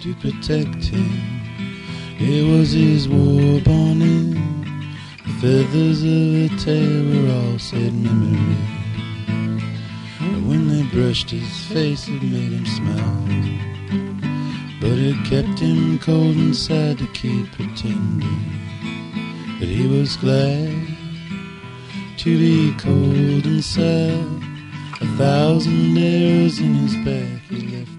to protect him. It was his war bonnet. The feathers of her tail were all sad memory. But when they brushed his face, it made him smile. But it kept him cold inside to keep pretending that he was glad to be cold inside. 1,000 arrows in his back he left